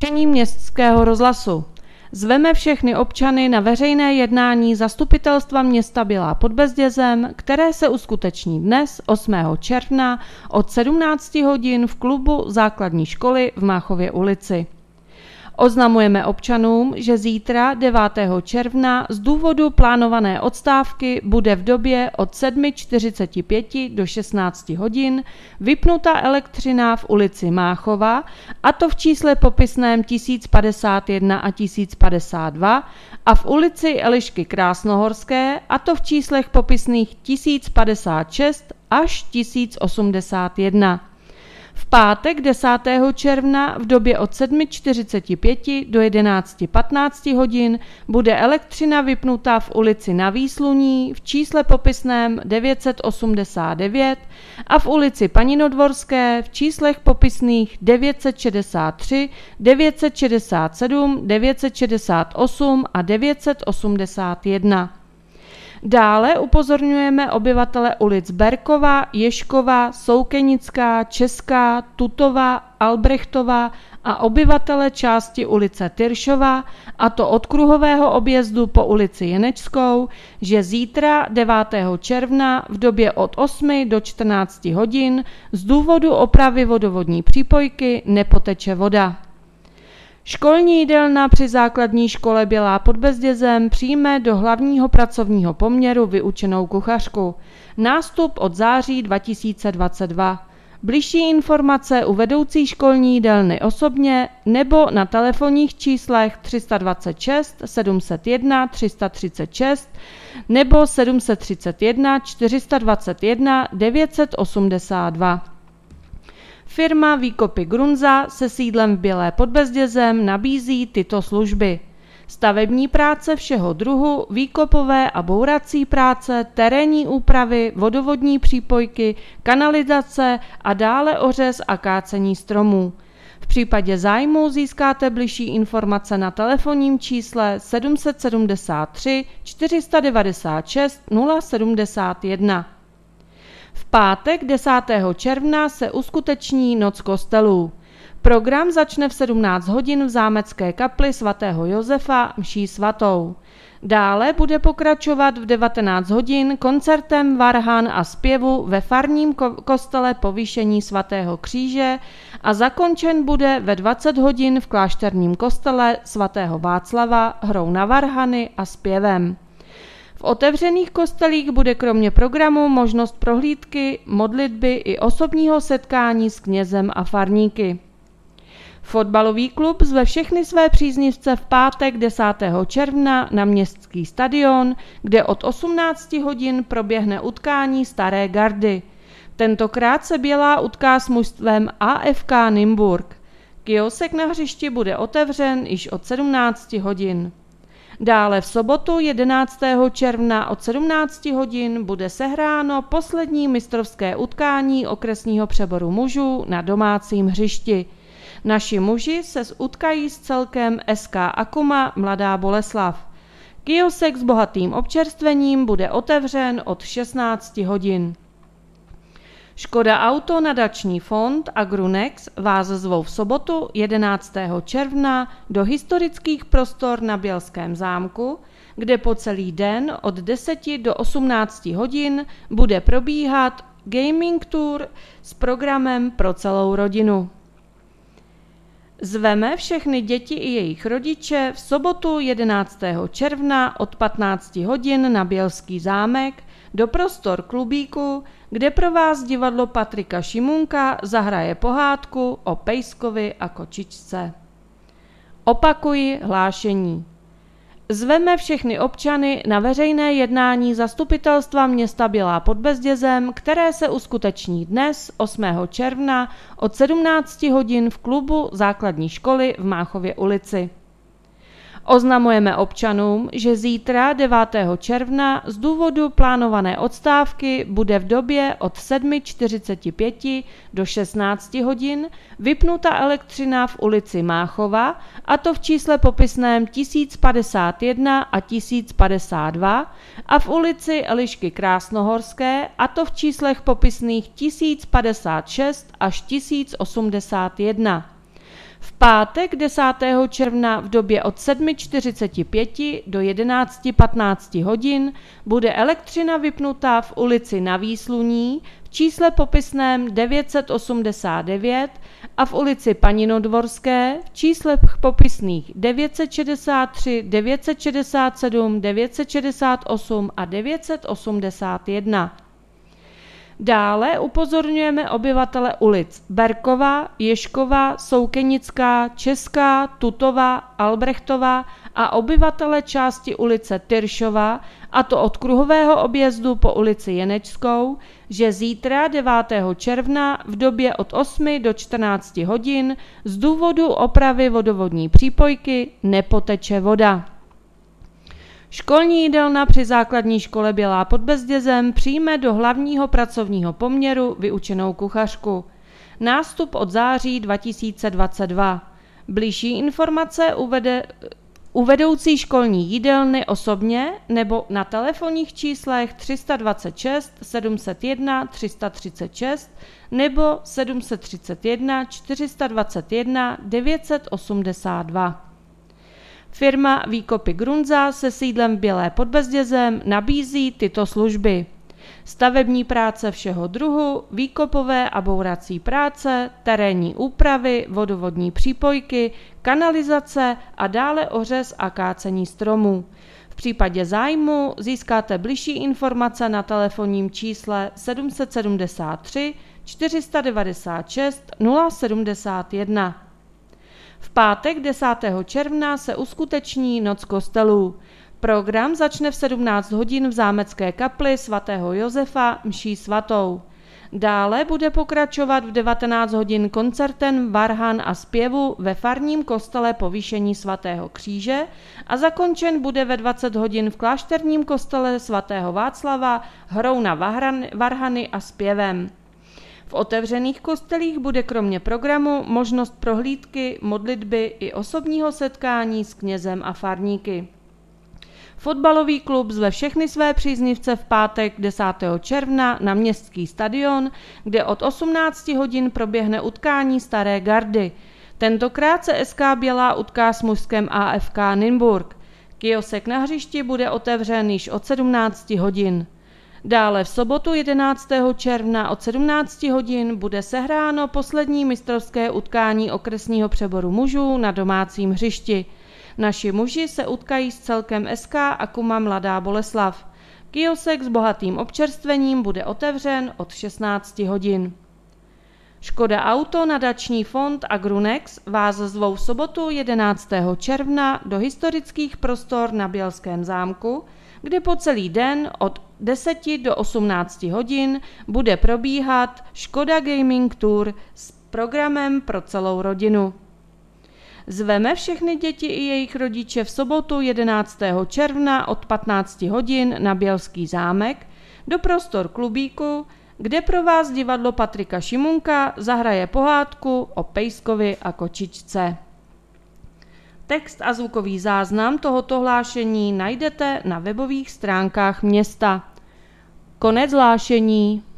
Řešení Městského rozhlasu. Zveme všechny občany na veřejné jednání Zastupitelstva města Bělá pod Bezdězem, které se uskuteční dnes 8. června od 17 hodin v klubu základní školy v Máchově ulici. Oznamujeme občanům, že zítra 9. června z důvodu plánované odstávky bude v době od 7:45 do 16 hodin vypnuta elektřina v ulici Máchova, a to v čísle popisném 1051 a 1052, a v ulici Elišky Krásnohorské, a to v číslech popisných 1056 až 1081. V pátek 10. června v době od 7:45 do 11:15 hodin bude elektřina vypnuta v ulici Na Výsluní v čísle popisném 989 a v ulici Paninodvorské v číslech popisných 963, 967, 968 a 981. Dále upozorňujeme obyvatele ulic Berkova, Ježkova, Soukenická, Česká, Tutova, Albrechtova a obyvatele části ulice Tyršova, a to od kruhového objezdu po ulici Jenečskou, že zítra 9. června v době od 8 do 14 hodin z důvodu opravy vodovodní přípojky nepoteče voda. Školní jídelna při základní škole Bělá pod Bezdězem přijme do hlavního pracovního poměru vyučenou kuchařku. Nástup od září 2022. Bližší informace u vedoucí školní jídelny osobně nebo na telefonních číslech 326 701 336 nebo 731 421 982. Firma Výkopy Grunza se sídlem v Bělé pod Bezdězem nabízí tyto služby: stavební práce všeho druhu, výkopové a bourací práce, terénní úpravy, vodovodní přípojky, kanalizace a dále ořez a kácení stromů. V případě zájmu získáte bližší informace na telefonním čísle 773 496 071. V pátek 10. června se uskuteční Noc kostelů. Program začne v 17 hodin v zámecké kapli svatého Josefa mší svatou. Dále bude pokračovat v 19 hodin koncertem varhan a zpěvu ve farním kostele Povýšení svatého kříže a zakončen bude ve 20 hodin v klášterním kostele svatého Václava hrou na varhany a zpěvem. V otevřených kostelích bude kromě programu možnost prohlídky, modlitby i osobního setkání s knězem a farníky. Fotbalový klub zve všechny své příznivce v pátek 10. června na Městský stadion, kde od 18 hodin proběhne utkání Staré gardy. Tentokrát se Bělá utká s mužstvem AFK Nymburk. Kiosek na hřišti bude otevřen již od 17 hodin. Dále v sobotu 11. června od 17 hodin bude sehráno poslední mistrovské utkání okresního přeboru mužů na domácím hřišti. Naši muži se utkají s celkem SK Akuma Mladá Boleslav. Kiosek s bohatým občerstvením bude otevřen od 16 hodin. Škoda Auto nadační fond a Grunex vás zvou v sobotu 11. června do historických prostor na Bělském zámku, kde po celý den od 10 do 18 hodin bude probíhat gaming tour s programem pro celou rodinu. Zveme všechny děti i jejich rodiče v sobotu 11. června od 15 hodin na Bělský zámek do prostor klubíku, kde pro vás divadlo Patrika Šimunka zahraje pohádku o pejskovi a kočičce. Opakuji hlášení. Zveme všechny občany na veřejné jednání Zastupitelstva města Bělá pod Bezdězem, které se uskuteční dnes 8. června od 17 hodin v klubu základní školy v Máchově ulici. Oznamujeme občanům, že zítra 9. června z důvodu plánované odstávky bude v době od 7:45 do 16 hodin vypnuta elektřina v ulici Máchova, a to v čísle popisném 1051 a 1052, a v ulici Elišky Krásnohorské, a to v číslech popisných 1056 až 1081. V pátek 10. června v době od 7:45 do 11:15 hodin bude elektřina vypnutá v ulici Na Výsluní v čísle popisném 989 a v ulici Paninodvorské v čísle popisných 963, 967, 968 a 981. Dále upozorňujeme obyvatele ulic Berkova, Ježkova, Soukenická, Česká, Tutova, Albrechtová a obyvatele části ulice Tyršova, a to od kruhového objezdu po ulici Jenečskou, že zítra 9. června v době od 8 do 14 hodin z důvodu opravy vodovodní přípojky nepoteče voda. Školní jídelna při základní škole Bělá pod Bezdězem přijme do hlavního pracovního poměru vyučenou kuchařku. Nástup od září 2022. Bližší informace u vedoucí školní jídelny osobně nebo na telefonních číslech 326 701 336 nebo 731 421 982. Firma Výkopy Grunza se sídlem v Bělé pod Bezdězem nabízí tyto služby: stavební práce všeho druhu, výkopové a bourací práce, terénní úpravy, vodovodní přípojky, kanalizace a dále ořez a kácení stromů. V případě zájmu získáte bližší informace na telefonním čísle 773 496 071. V pátek 10. června se uskuteční Noc kostelů. Program začne v 17 hodin v zámecké kapli svatého Josefa mší svatou. Dále bude pokračovat v 19 hodin koncertem varhan a zpěvu ve farním kostele Povýšení svatého kříže a zakončen bude ve 20 hodin v klášterním kostele svatého Václava hrou na varhany a zpěvem. V otevřených kostelích bude kromě programu možnost prohlídky, modlitby i osobního setkání s knězem a farníky. Fotbalový klub zve všechny své příznivce v pátek 10. června na Městský stadion, kde od 18 hodin proběhne utkání Staré gardy. Tentokrát se SK Bělá utká s mužskem AFK Nymburk. Kiosek na hřišti bude otevřen již od 17 hodin. Dále v sobotu 11. června od 17 hodin bude sehráno poslední mistrovské utkání okresního přeboru mužů na domácím hřišti. Naši muži se utkají s celkem SK Akuma Mladá Boleslav. Kiosek s bohatým občerstvením bude otevřen od 16 hodin. Škoda Auto nadační fond Agrunex vás zvou v sobotu 11. června do historických prostor na Bělském zámku, kde po celý den od 10 do 18 hodin bude probíhat Škoda Gaming Tour s programem pro celou rodinu. Zveme všechny děti i jejich rodiče v sobotu 11. června od 15 hodin na Bělský zámek do prostor klubíku, kde pro vás divadlo Patrika Šimunka zahraje pohádku o pejskovi a kočičce. Text a zvukový záznam tohoto hlášení najdete na webových stránkách města. Konec hlášení.